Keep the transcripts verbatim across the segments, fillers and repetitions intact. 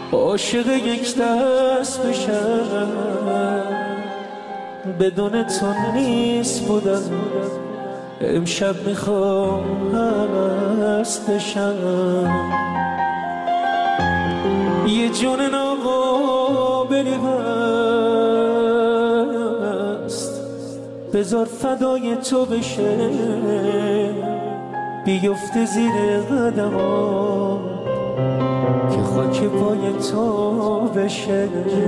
عاشق یک دست بشم، بدون تو نیست بودم. امشب میخوام هست بشم، یه جون ناقابلی هست، بذار فدای تو بشه، بیفته زیر قدمات که خاک پای تو بشه.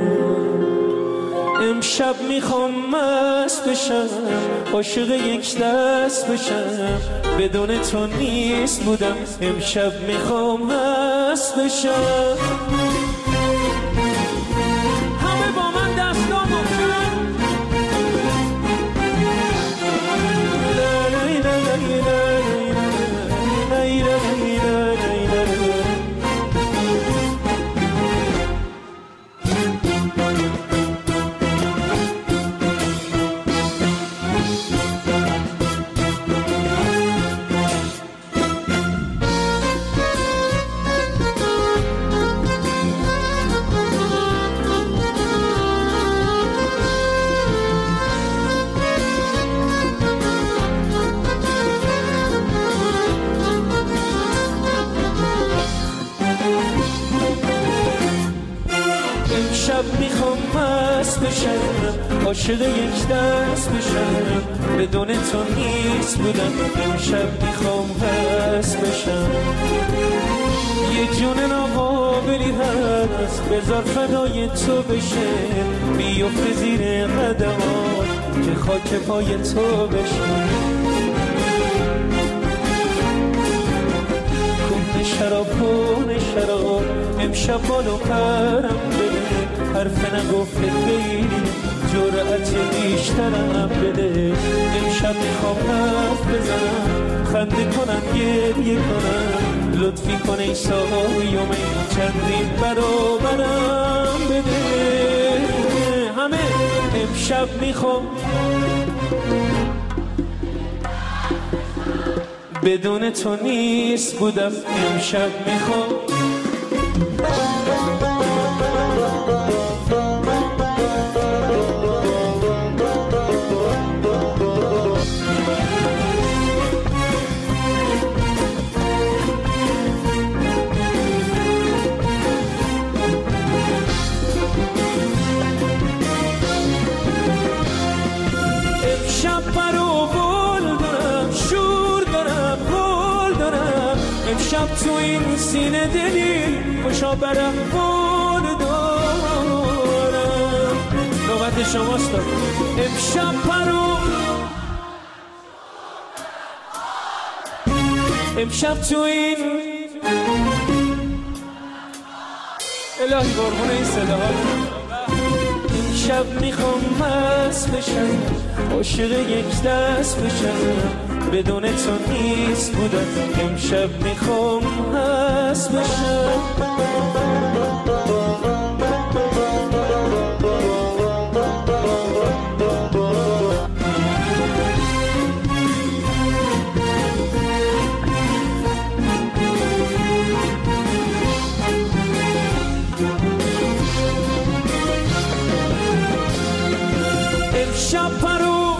امشب میخوام مست بشم، عاشق یک دست بشم، بدون تو نیست بودم. امشب میخوام مست بشم. همه با من دستام بکن. امشب میخوام مست بشم، عاشق یک دست بشم، بدون تو نیست بودم. امشب میخوام مست بشم، یه جون ناقابلی هست، بذار فدای تو بشه، بیفته زیر قدمات که خاک پای تو بشه. کن شراب کن شراب، امشب بالو پرم بده، حرف نگفته خیلی جرأت بیشترم بده. امشب میخوام حرف بزنم، خنده کنم گریه کنم، لطفی کن ای سایومه چندین برابرم بده. همه امشب میخوام بدون تو نیست بودم. امشب میخوام امشب برو بول دارم، شور دارم، گل دارم. امشب تو این سینه دلی خوشا برم بول دارم. نوبت شماست. امشب برو، امشب تو این الهی قربون این صداها. امشب میخوام مست بشم، عاشق یک دست بشم، بدون تو نیست بودم. امشب میخوام مست بشم. امشب پرو،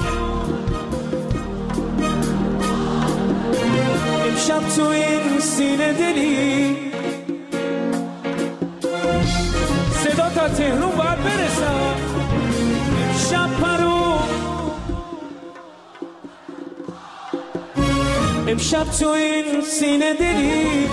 امشب تو این سینه دلی، صدا تا تهرون باید برسم. امشب پرو، امشب تو این سینه دلی،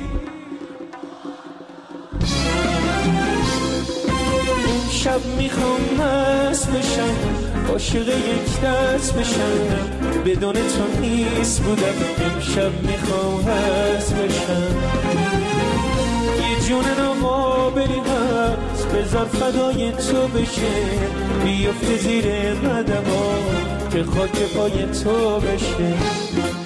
امشب میخوام مست بشم، عاشق یک دست بشم، بدون تو نیست بودم. امشب میخوام هست بشم، یه جون ناقابلی هست، بذار فدای تو بشه، بیفته زیر قدمات که خاک پای تو بشه.